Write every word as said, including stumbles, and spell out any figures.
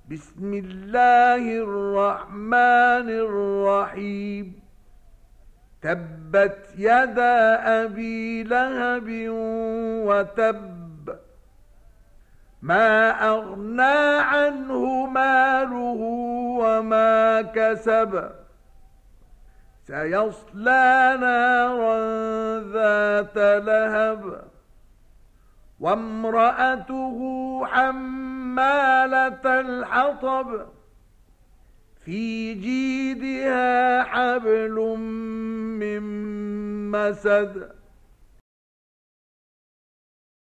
بسم الله الرحمن الرحيم تبت يدا أبي لهب وتب ما أغنى عنه ماله وما كسب سيصلى نارا ذات لهب وامرأته حمالة الحطب في جيدها حبل من مسد